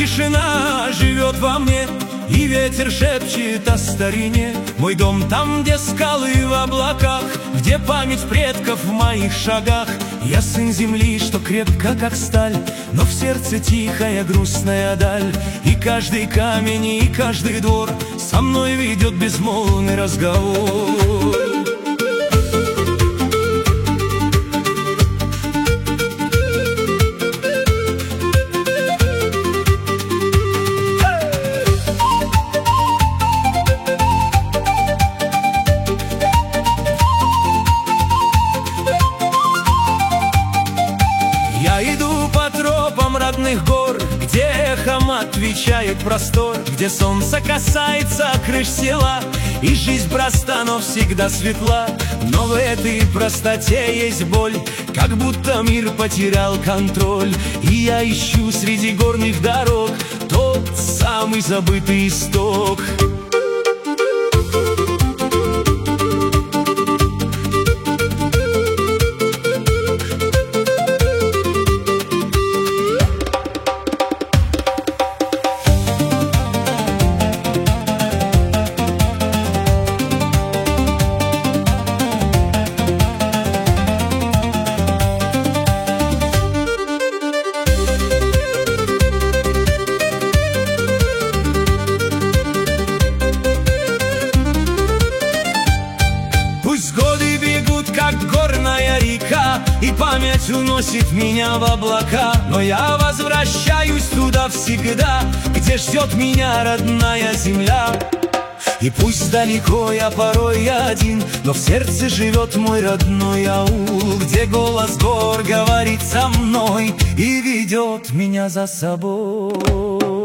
тишина живет во мне, и ветер шепчет о старине. Мой дом там, где скалы в облаках, где память предков в моих шагах. Я сын земли, что крепка, как сталь, но в сердце тихая грустная даль. И каждый камень, и каждый двор со мной ведет безмолвный разговор. Я иду по тропам родных гор, где эхом отвечает простор, где солнце касается крыш села, и жизнь проста, но всегда светла. Но в этой простоте есть боль, как будто мир потерял контроль. И я ищу среди горных дорог тот самый забытый исток. Пусть годы бегут, как горная река, и память уносит меня в облака, но я возвращаюсь туда всегда, где ждет меня родная земля. И пусть далеко я порой один, но в сердце живет мой родной аул, где голос гор говорит со мной и ведет меня за собой.